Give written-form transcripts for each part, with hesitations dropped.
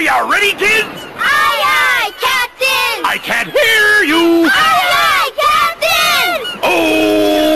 you ready, kids? Aye, aye, Captain! I can't hear you! Aye, aye, Captain! Oh!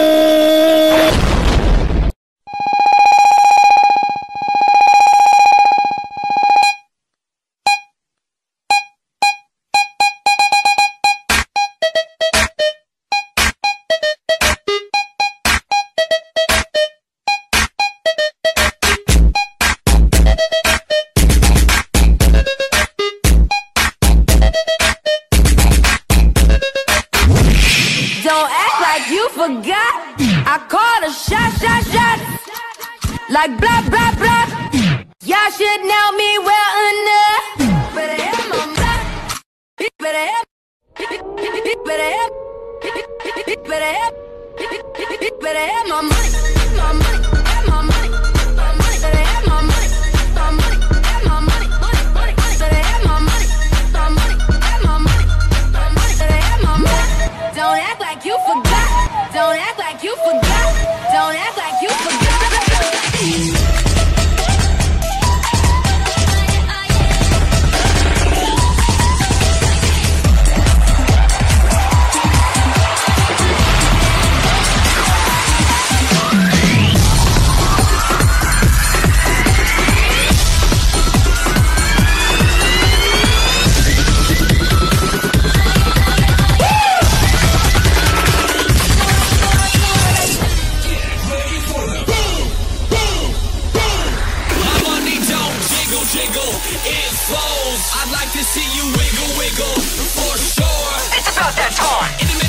Don't act like you forgot. I called a shot. Like blah, blah, blah. Y'all should know me well enough. Better have my block. Better have. Better have. Better have my money. My money. Have my money. My money. Better have my money. My money. Have my money. Money. Better have my money. My money. Have my money. My money. Better have my money. Don't act like you forgot. Don't act like you forgot. Don't act like you forgot. It flows. I'd like to see you wiggle, wiggle, for sure. It's about that time.